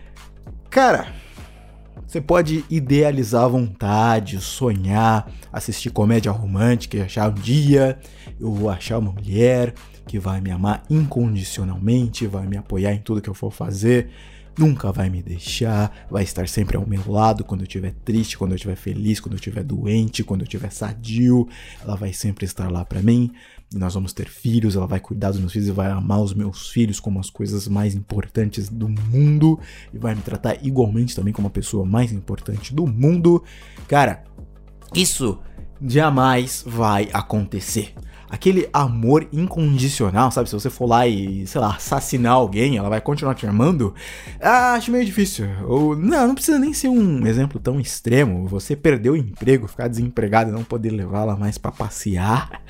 Cara, você pode idealizar à vontade, sonhar, assistir comédia romântica e achar um dia eu vou achar uma mulher que vai me amar incondicionalmente, vai me apoiar em tudo que eu for fazer, nunca vai me deixar, vai estar sempre ao meu lado quando eu estiver triste, quando eu estiver feliz, quando eu estiver doente, quando eu estiver sadio, ela vai sempre estar lá pra mim. E nós vamos ter filhos, ela vai cuidar dos meus filhos e vai amar os meus filhos como as coisas mais importantes do mundo e vai me tratar igualmente também como a pessoa mais importante do mundo. Cara, isso jamais vai acontecer. Aquele amor incondicional, sabe? Se você for lá e, sei lá, assassinar alguém, ela vai continuar te amando? Ah, acho meio difícil. Ou, não, não precisa nem ser um exemplo tão extremo. Você perder o emprego, ficar desempregado e não poder levá-la mais pra passear.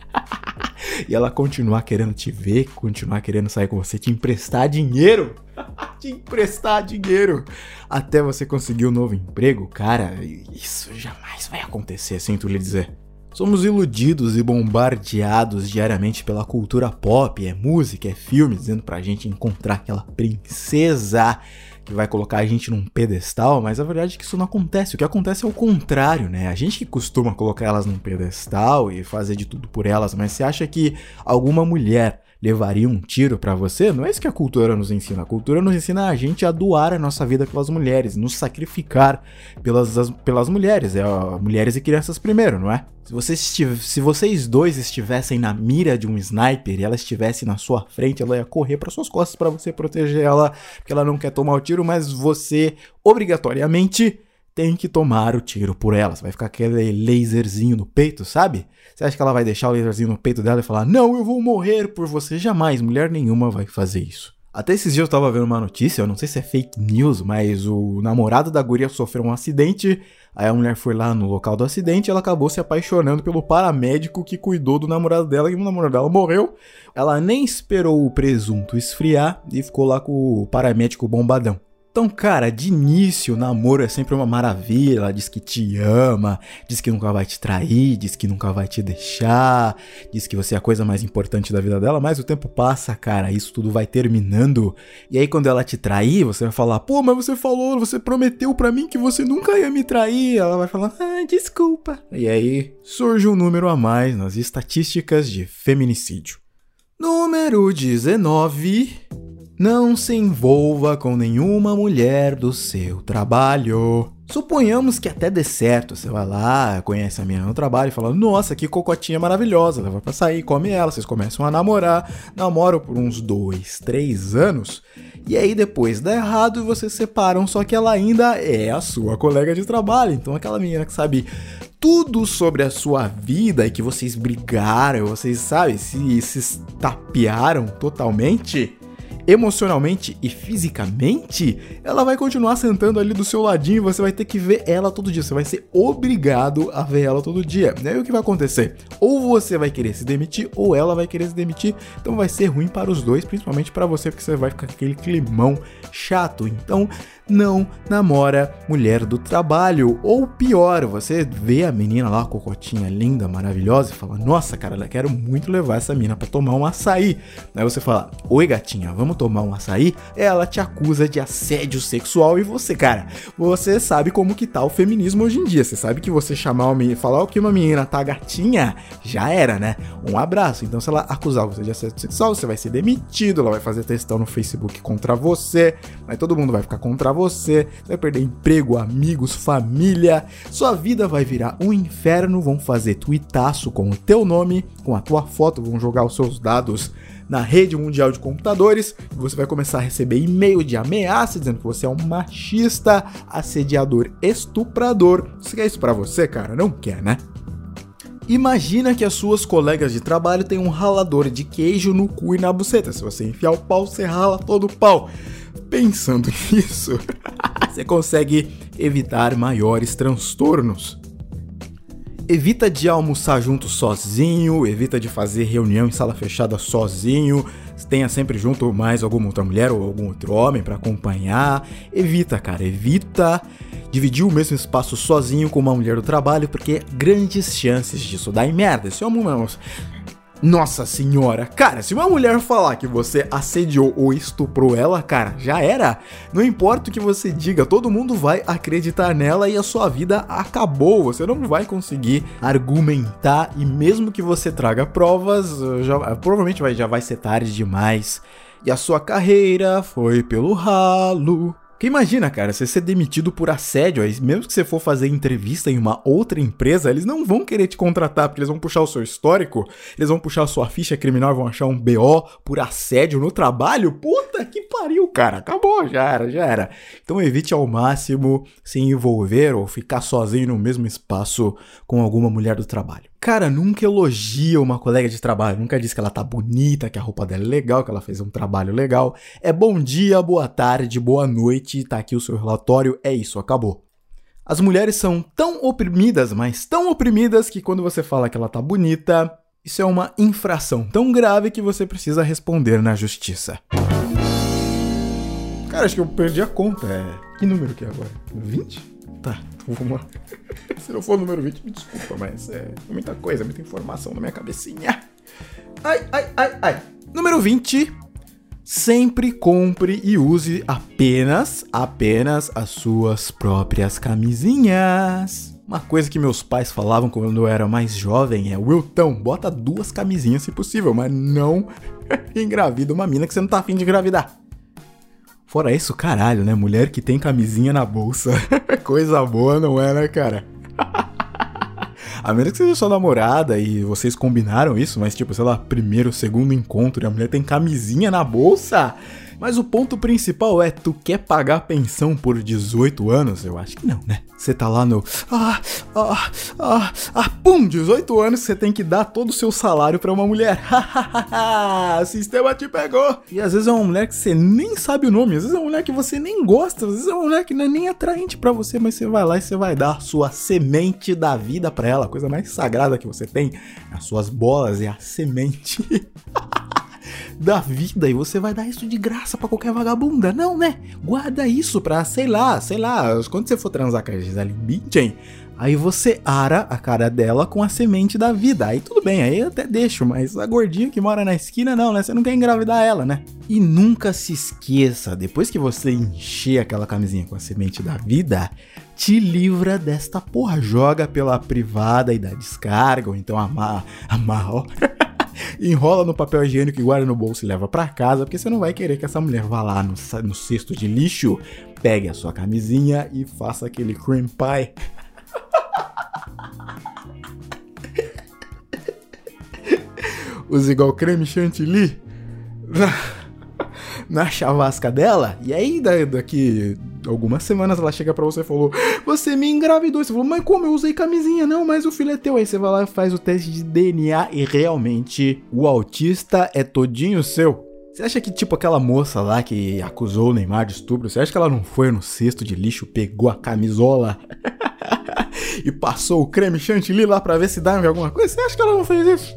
E ela continuar querendo te ver, continuar querendo sair com você, te emprestar dinheiro. Te emprestar dinheiro. Até você conseguir um novo emprego. Cara, isso jamais vai acontecer, sinto lhe dizer. Somos iludidos e bombardeados diariamente pela cultura pop, é música, é filme, dizendo pra gente encontrar aquela princesa que vai colocar a gente num pedestal, mas a verdade é que isso não acontece. O que acontece é o contrário, né? A gente que costuma colocar elas num pedestal e fazer de tudo por elas, mas você acha que alguma mulher levariam um tiro pra você? Não é isso que a cultura nos ensina. A cultura nos ensina a gente a doar a nossa vida pelas mulheres, nos sacrificar pelas, as, pelas mulheres. É, ó, mulheres e crianças primeiro, não é? Se vocês, estiv- se vocês dois estivessem na mira de um sniper e ela estivesse na sua frente, ela ia correr para suas costas para você proteger ela, porque ela não quer tomar o tiro, mas você, obrigatoriamente, tem que tomar o tiro por ela. Você vai ficar aquele laserzinho no peito, sabe? Você acha que ela vai deixar o laserzinho no peito dela e falar, não, eu vou morrer por você? Jamais, mulher nenhuma vai fazer isso. Até esses dias eu tava vendo uma notícia, eu não sei se é fake news, mas o namorado da guria sofreu um acidente, aí a mulher foi lá no local do acidente e ela acabou se apaixonando pelo paramédico que cuidou do namorado dela, e o namorado dela morreu. Ela nem esperou o presunto esfriar e ficou lá com o paramédico bombadão. Então, cara, de início, o namoro é sempre uma maravilha, ela diz que te ama, diz que nunca vai te trair, diz que nunca vai te deixar, diz que você é a coisa mais importante da vida dela, mas o tempo passa, cara, isso tudo vai terminando, e aí quando ela te trair, você vai falar, pô, mas você falou, você prometeu pra mim que você nunca ia me trair, ela vai falar, ah, desculpa. E aí surge um número a mais nas estatísticas de feminicídio. Número dezenove... Não se envolva com nenhuma mulher do seu trabalho. Suponhamos que até dê certo, você vai lá, conhece a menina no trabalho e fala, nossa, que cocotinha maravilhosa, leva pra sair, come ela, vocês começam a namorar, namoram por uns dois, três anos, e aí depois dá errado e vocês separam, só que ela ainda é a sua colega de trabalho, então aquela menina que sabe tudo sobre a sua vida e que vocês brigaram, vocês, sabe, se, se estapearam totalmente, emocionalmente e fisicamente, ela vai continuar sentando ali do seu ladinho e você vai ter que ver ela todo dia. Você vai ser obrigado a ver ela todo dia. E aí o que vai acontecer? Ou você vai querer se demitir, ou ela vai querer se demitir. Então vai ser ruim para os dois, principalmente para você, porque você vai ficar com aquele climão chato. Então não namora mulher do trabalho. Ou pior, você vê a menina lá, a cocotinha linda, maravilhosa, e fala, nossa, cara, eu quero muito levar essa menina pra tomar um açaí. Aí você fala, oi gatinha, vamos tomar um açaí? Ela te acusa de assédio sexual e você, cara, você sabe como que tá o feminismo hoje em dia. Você sabe que você chamar uma menina, falar que uma menina tá gatinha, já era, né? Um abraço. Então se ela acusar você de assédio sexual, você vai ser demitido, ela vai fazer textão no Facebook contra você, aí todo mundo vai ficar contra você. Você vai perder emprego, amigos, família, sua vida vai virar um inferno, vão fazer tuitaço com o teu nome, com a tua foto, vão jogar os seus dados na rede mundial de computadores, e você vai começar a receber e-mail de ameaça dizendo que você é um machista, assediador, estuprador. Você quer isso pra você, cara? Não quer, né? Imagina que as suas colegas de trabalho têm um ralador de queijo no cu e na buceta. Se você enfiar o pau, você rala todo o pau. Pensando nisso, você consegue evitar maiores transtornos. Evita de almoçar junto sozinho, evita de fazer reunião em sala fechada sozinho, tenha sempre junto mais alguma outra mulher ou algum outro homem para acompanhar. Evita, cara, evita dividir o mesmo espaço sozinho com uma mulher do trabalho, porque grandes chances disso dar em merda. Se é uma... Nossa senhora, cara, se uma mulher falar que você assediou ou estuprou ela, cara, já era. Não importa o que você diga, todo mundo vai acreditar nela e a sua vida acabou. Você não vai conseguir argumentar e mesmo que você traga provas, já, provavelmente vai, já vai ser tarde demais. E a sua carreira foi pelo ralo. Porque imagina, cara, você ser demitido por assédio, aí mesmo que você for fazer entrevista em uma outra empresa, eles não vão querer te contratar, porque eles vão puxar o seu histórico, eles vão puxar a sua ficha criminal, vão achar um B O por assédio no trabalho. Puta que pariu, cara, acabou, já era, já era. Então evite ao máximo se envolver ou ficar sozinho no mesmo espaço com alguma mulher do trabalho. Cara, nunca elogia uma colega de trabalho, nunca diz que ela tá bonita, que a roupa dela é legal, que ela fez um trabalho legal. É bom dia, boa tarde, boa noite, tá aqui o seu relatório, é isso, acabou. As mulheres são tão oprimidas, mas tão oprimidas que quando você fala que ela tá bonita, isso é uma infração tão grave que você precisa responder na justiça. Cara, acho que eu perdi a conta, é... Que número que é agora? vinte? Tá, então vamos lá. Se não for o número vinte, me desculpa, mas é muita coisa, muita informação na minha cabecinha. Ai, ai, ai, ai. Número vinte. Sempre compre e use apenas, apenas as suas próprias camisinhas. Uma coisa que meus pais falavam quando eu era mais jovem é: Wilton, bota duas camisinhas se possível, mas não engravida uma mina que você não tá afim de engravidar. Fora isso, caralho, né? Mulher que tem camisinha na bolsa. Coisa boa, não é, né, cara? A menos que seja sua namorada e vocês combinaram isso, mas tipo, sei lá, primeiro, segundo encontro e a mulher tem camisinha na bolsa. Mas o ponto principal é, tu quer pagar pensão por dezoito anos? Eu acho que não, né? Você tá lá no... Ah, ah, ah, ah, pum, dezoito anos, você tem que dar todo o seu salário pra uma mulher. O sistema te pegou. E às vezes é uma mulher que você nem sabe o nome, às vezes é uma mulher que você nem gosta, às vezes é uma mulher que não é nem atraente pra você, mas você vai lá e você vai dar a sua semente da vida pra ela, a coisa mais sagrada que você tem. As suas bolas é a semente da vida, e você vai dar isso de graça pra qualquer vagabunda. Não, né? Guarda isso pra, sei lá, sei lá, quando você for transar com a Gisele Bündchen, aí você ara a cara dela com a semente da vida. Aí tudo bem, aí eu até deixo, mas a gordinha que mora na esquina não, né? Você não quer engravidar ela, né? E nunca se esqueça, depois que você encher aquela camisinha com a semente da vida, te livra desta porra. Joga pela privada e dá descarga, ou então amarra, amarra, ó. Enrola no papel higiênico e guarda no bolso e leva pra casa, porque você não vai querer que essa mulher vá lá no, no cesto de lixo, pegue a sua camisinha e faça aquele cream pie. Use igual creme chantilly na, na chavasca dela, e aí daqui algumas semanas ela chega pra você e falou: você me engravidou. Você falou: mas como? Eu usei camisinha. Não, mas o filho é teu. Aí você vai lá e faz o teste de D N A e realmente o autista é todinho seu. Você acha que tipo aquela moça lá que acusou o Neymar de estupro, você acha que ela não foi no cesto de lixo, pegou a camisola e passou o creme chantilly lá pra ver se dá alguma coisa? Você acha que ela não fez isso?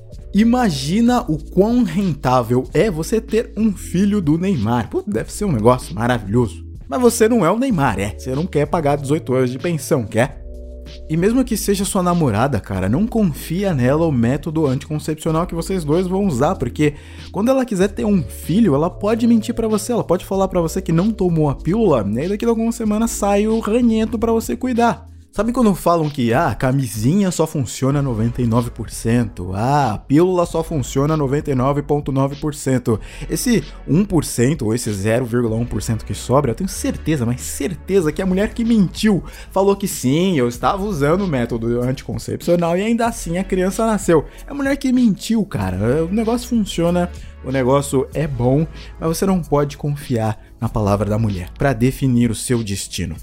Imagina o quão rentável é você ter um filho do Neymar. Pô, deve ser um negócio maravilhoso. Mas você não é o Neymar, é? Você não quer pagar dezoito anos de pensão, quer? E mesmo que seja sua namorada, cara, não confia nela o método anticoncepcional que vocês dois vão usar, porque quando ela quiser ter um filho, ela pode mentir pra você, ela pode falar pra você que não tomou a pílula, e aí daqui a algumas semanas sai o ranhento pra você cuidar. Sabe quando falam que ah, a camisinha só funciona noventa e nove por cento, ah, a pílula só funciona noventa e nove vírgula nove por cento? Esse um por cento ou esse zero vírgula um por cento que sobra, eu tenho certeza, mas certeza que a mulher que mentiu falou que sim, eu estava usando o método anticoncepcional e ainda assim a criança nasceu. É a mulher que mentiu, cara. O negócio funciona, o negócio é bom, mas você não pode confiar na palavra da mulher para definir o seu destino.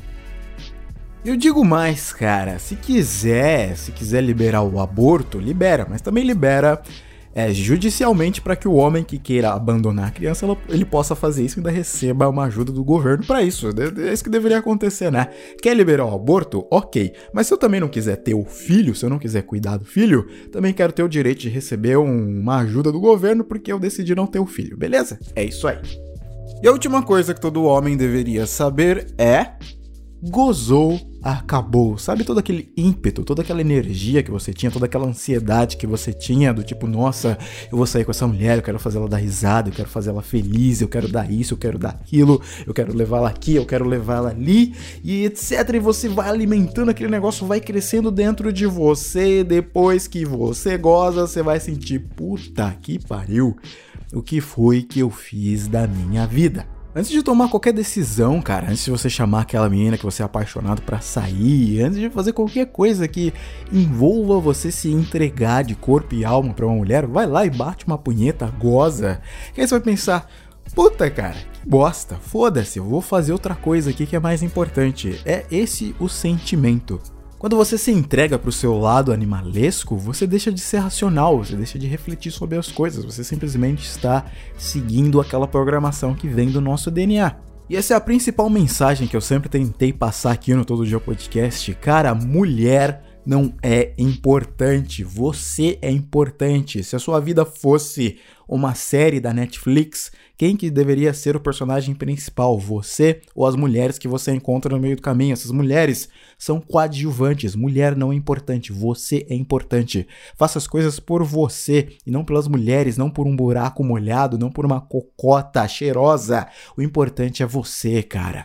Eu digo mais, cara, se quiser, se quiser liberar o aborto, libera, mas também libera é, judicialmente para que o homem que queira abandonar a criança, ele possa fazer isso e ainda receba uma ajuda do governo para isso. É isso que deveria acontecer, né? Quer liberar o aborto? Ok, mas se eu também não quiser ter o filho, se eu não quiser cuidar do filho, também quero ter o direito de receber um, uma ajuda do governo porque eu decidi não ter o filho, beleza? É isso aí. E a última coisa que todo homem deveria saber é... gozou, acabou. Sabe todo aquele ímpeto, toda aquela energia que você tinha, toda aquela ansiedade que você tinha do tipo, nossa, eu vou sair com essa mulher, eu quero fazer ela dar risada, eu quero fazer ela feliz, eu quero dar isso, eu quero dar aquilo, eu quero levá-la aqui, eu quero levá-la ali, e etcétera. E você vai alimentando aquele negócio, vai crescendo dentro de você. Depois que você goza, você vai sentir, puta que pariu, o que foi que eu fiz da minha vida? Antes de tomar qualquer decisão, cara, antes de você chamar aquela menina que você é apaixonado pra sair, antes de fazer qualquer coisa que envolva você se entregar de corpo e alma pra uma mulher, vai lá e bate uma punheta, goza. E aí você vai pensar, puta, cara, que bosta, foda-se, eu vou fazer outra coisa aqui que é mais importante. É esse o sentimento. Quando você se entrega pro seu lado animalesco, você deixa de ser racional, você deixa de refletir sobre as coisas, você simplesmente está seguindo aquela programação que vem do nosso D N A. E essa é a principal mensagem que eu sempre tentei passar aqui no Todo Dia Podcast. Cara, mulher não é importante, você é importante. Se a sua vida fosse uma série da Netflix, quem que deveria ser o personagem principal? Você ou as mulheres que você encontra no meio do caminho? Essas mulheres são coadjuvantes. Mulher não é importante, você é importante. Faça as coisas por você e não pelas mulheres, não por um buraco molhado, não por uma cocota cheirosa. O importante é você, cara.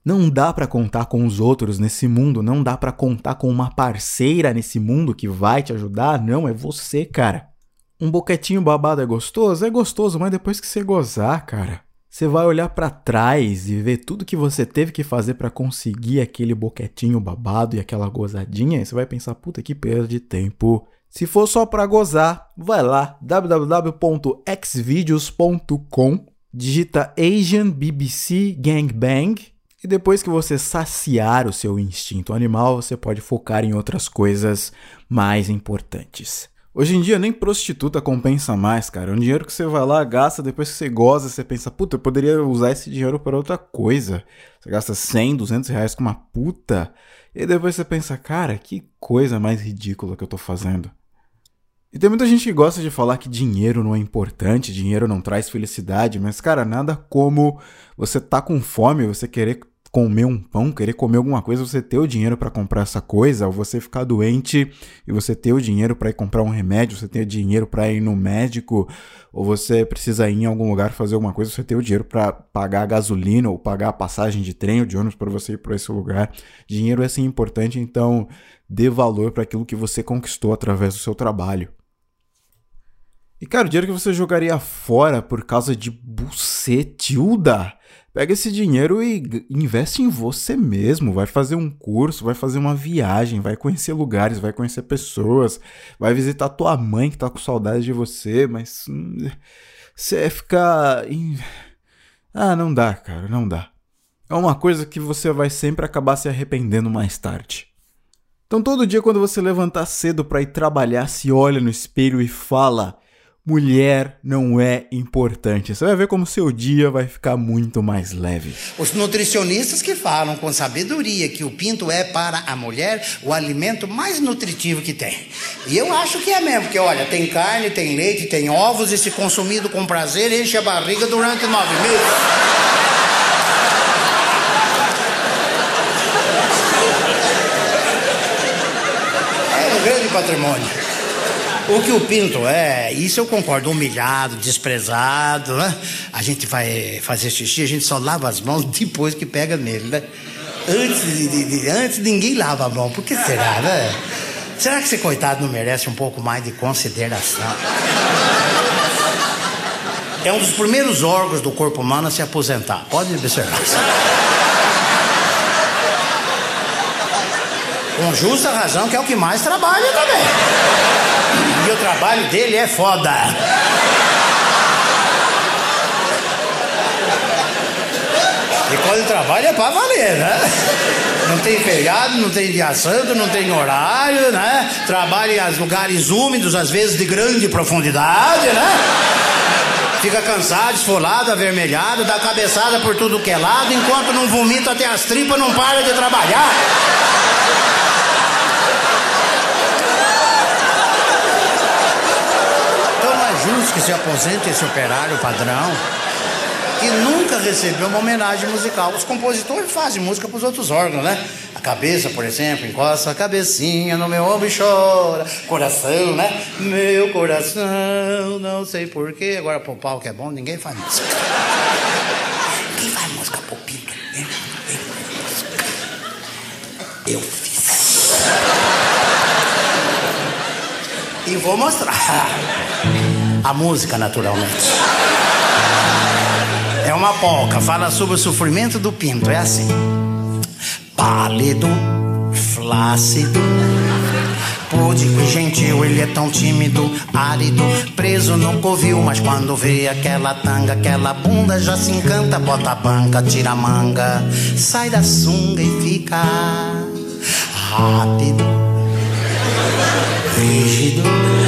Não dá pra contar com os outros nesse mundo, não dá pra contar com uma parceira nesse mundo que vai te ajudar, não, é você, cara. Um boquetinho babado é gostoso? É gostoso, mas depois que você gozar, cara, você vai olhar pra trás e ver tudo que você teve que fazer pra conseguir aquele boquetinho babado e aquela gozadinha, e você vai pensar, puta, que perda de tempo. Se for só pra gozar, vai lá, w w w ponto xvideos ponto com, digita Asian B B C Gangbang, e depois que você saciar o seu instinto animal, você pode focar em outras coisas mais importantes. Hoje em dia nem prostituta compensa mais, cara. É um dinheiro que você vai lá, gasta, depois que você goza, você pensa, puta, eu poderia usar esse dinheiro para outra coisa. Você gasta cem, duzentos reais com uma puta, e depois você pensa, cara, que coisa mais ridícula que eu tô fazendo. E tem muita gente que gosta de falar que dinheiro não é importante, dinheiro não traz felicidade, mas, cara, nada como você tá com fome, você querer comer um pão, querer comer alguma coisa, você ter o dinheiro pra comprar essa coisa, ou você ficar doente e você ter o dinheiro pra ir comprar um remédio, você ter dinheiro pra ir no médico, ou você precisa ir em algum lugar fazer alguma coisa, você ter o dinheiro pra pagar a gasolina ou pagar a passagem de trem ou de ônibus pra você ir pra esse lugar. Dinheiro é sim importante, então dê valor pra aquilo que você conquistou através do seu trabalho. E, cara, o dinheiro que você jogaria fora por causa de bucetilda, pega esse dinheiro e investe em você mesmo. Vai fazer um curso, vai fazer uma viagem, vai conhecer lugares, vai conhecer pessoas, vai visitar tua mãe que tá com saudade de você, mas hum, você fica... Em... Ah, não dá, cara, não dá. É uma coisa que você vai sempre acabar se arrependendo mais tarde. Então todo dia quando você levantar cedo pra ir trabalhar, se olha no espelho e fala... Mulher não é importante. Você vai ver como seu dia vai ficar muito mais leve. Os nutricionistas que falam com sabedoria que o pinto é para a mulher o alimento mais nutritivo que tem. E eu acho que é mesmo, porque olha, tem carne, tem leite, tem ovos e se consumido com prazer enche a barriga durante nove meses. É um grande patrimônio. O que o pinto é, isso eu concordo, humilhado, desprezado, né? A gente vai fazer xixi, a gente só lava as mãos depois que pega nele, né? Antes, de, de, de, antes ninguém lava a mão, por que será, né? Será que esse coitado não merece um pouco mais de consideração? É um dos primeiros órgãos do corpo humano a se aposentar, pode observar. Com justa razão, que é o que mais trabalha também. E o trabalho dele é foda. E quando trabalha é pra valer, né? Não tem feriado, não tem dia santo, não tem horário, né? Trabalha em lugares úmidos, às vezes de grande profundidade, né? Fica cansado, esfolado, avermelhado, dá cabeçada por tudo que é lado, enquanto não vomita até as tripas, não para de trabalhar. Justo que se aposente esse operário padrão que nunca recebeu uma homenagem musical. Os compositores fazem música para os outros órgãos, né? A cabeça, por exemplo, encosta a cabecinha no meu ombro e chora. Coração, né? Meu coração, não sei porquê. Agora pro pau que é bom, ninguém faz música. Quem faz música pro pinto? Eu fiz. E vou mostrar. A música, naturalmente. É uma polca, fala sobre o sofrimento do pinto, é assim. Pálido, flácido, púdico e gentil, ele é tão tímido, árido, preso no covil, mas quando vê aquela tanga, aquela bunda já se encanta, bota a banca, tira a manga, sai da sunga e fica rápido, rígido,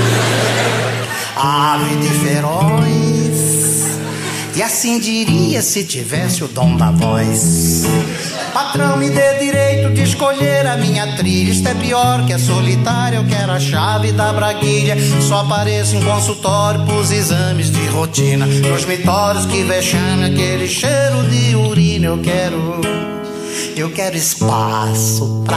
ávido e feroz, e assim diria se tivesse o dom da voz. Patrão, me dê direito de escolher a minha trilha. Isto é pior que a solitária, eu quero a chave da braguilha. Só apareço em consultório pros exames de rotina. Nos mitórios que vexame, aquele cheiro de urina. Eu quero, eu quero espaço pra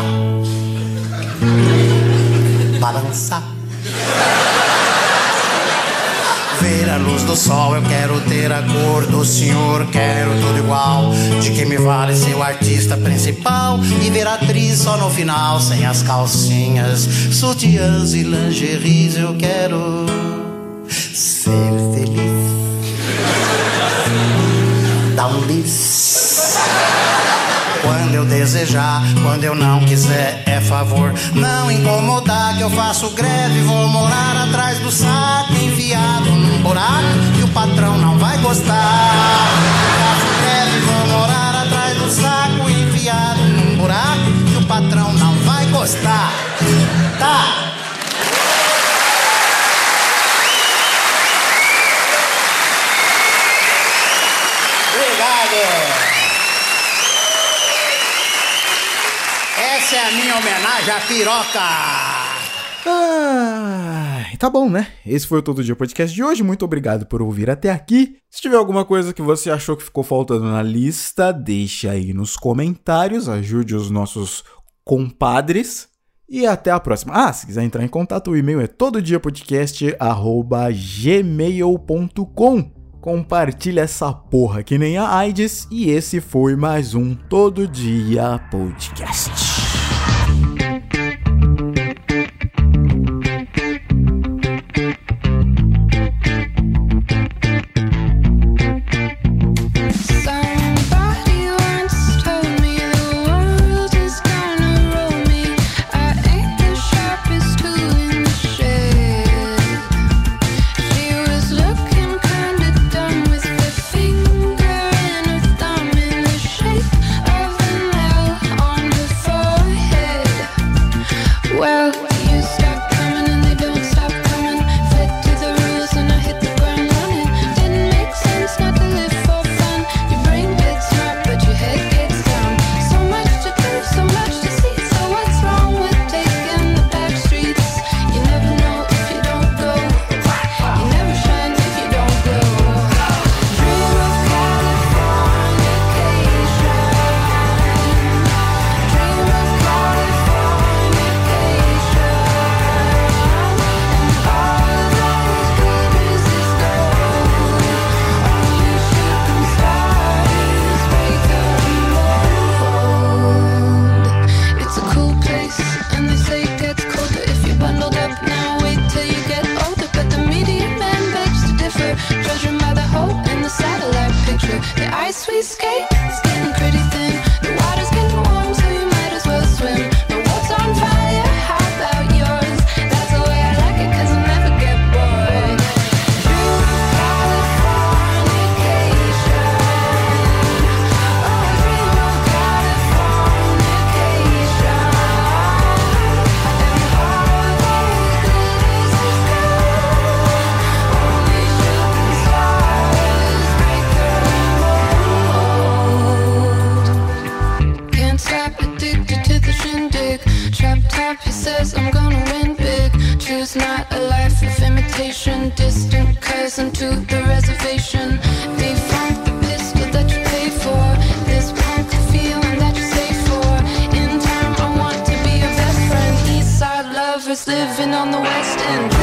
balançar. ter a luz do sol, eu quero ter a cor do senhor, quero tudo igual. De que me vale ser o artista principal e ver a atriz só no final, sem as calcinhas, sutiãs e lingeries. Eu quero ser feliz. Dá um bis quando eu desejar, quando eu não quiser, é favor não incomodar, que eu faço greve, vou morar atrás do saco, enfiado num buraco que o patrão não vai gostar. Eu faço greve, vou morar atrás do saco, enfiado num buraco que o patrão não vai gostar. Tá? Obrigado. Essa é a minha homenagem à piroca. Ah, tá bom, né? Esse foi o Todo Dia Podcast de hoje. Muito obrigado por ouvir até aqui. Se tiver alguma coisa que você achou que ficou faltando na lista, deixa aí nos comentários. Ajude os nossos compadres. E até a próxima. Ah, se quiser entrar em contato, o e-mail é tododiapodcast arroba gmail ponto com. Compartilha essa porra que nem a AIDS. E esse foi mais um Todo Dia Podcast. Distant cousin to the reservation. They found the pistol that you pay for. This punk feeling that you say for. In time I want to be your best friend. East side lovers living on the west end.